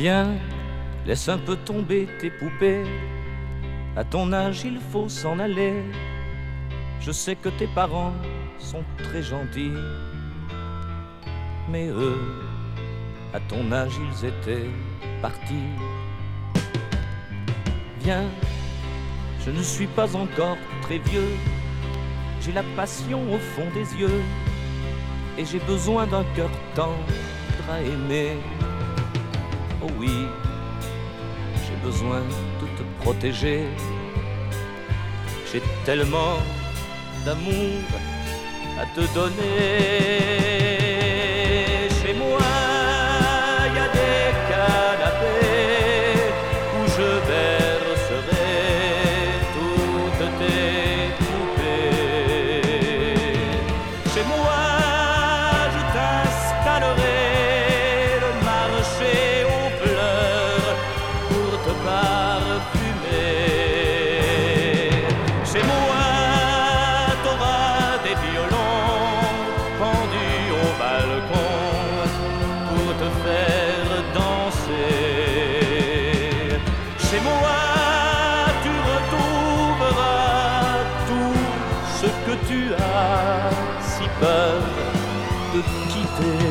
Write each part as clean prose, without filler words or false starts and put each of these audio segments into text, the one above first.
Viens, laisse un peu tomber tes poupées. À ton âge, il faut s'en aller. Je sais que tes parents sont très gentils, mais eux, à ton âge, ils étaient partis. Viens, je ne suis pas encore très vieux. J'ai la passion au fond des yeux, et j'ai besoin d'un cœur tendre à aimer. Oh oui, j'ai besoin de te protéger. J'ai tellement d'amour à te donner. Chez moi, il y a des canapés où je bercerai toutes tes poupées. Chez moi, je t'installerai le marché aux fleurs pour te parfumer. Chez moi, t'auras des violons pendus au balcon pour te faire danser. Chez moi, tu retrouveras tout ce que tu as si peur de quitter.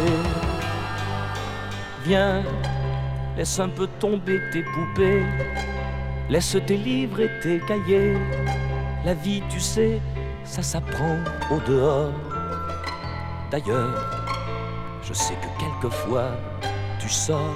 Viens, laisse un peu tomber tes poupées, laisse tes livres et tes cahiers. La vie, tu sais, ça s'apprend au dehors. D'ailleurs, je sais que quelquefois tu sors.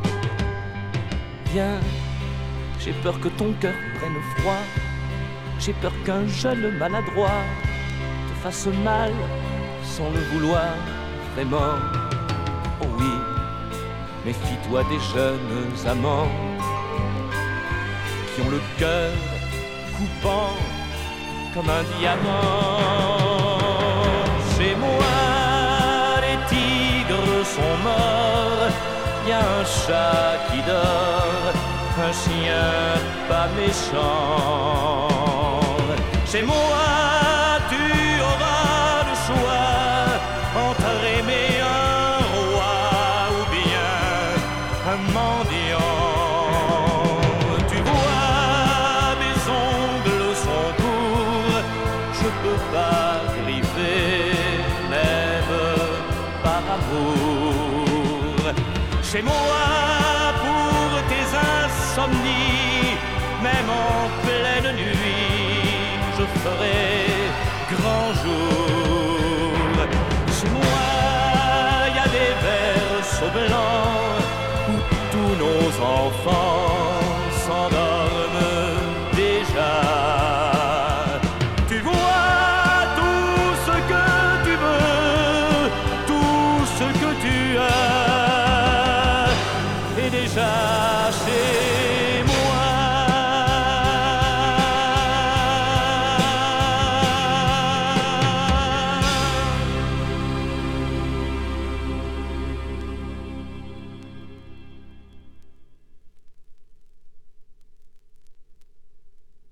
Viens, j'ai peur que ton cœur prenne froid. J'ai peur qu'un jeune maladroit te fasse mal sans le vouloir vraiment. Oh oui, méfie-toi des jeunes amants qui ont le cœur coupant comme un diamant. Chez moi, les tigres sont morts. Y a un chat qui dort, un chien pas méchant. Chez moi, tu auras le choix entre aimer un roi ou bien un mendiant. Tu vois, mes ongles sont courts, je peux pas griffer, même par amour. Chez moi, pour tes insomnies, même en pleine nuit, je ferai grand jour. Chez moi, y a des versos blancs où tous nos enfants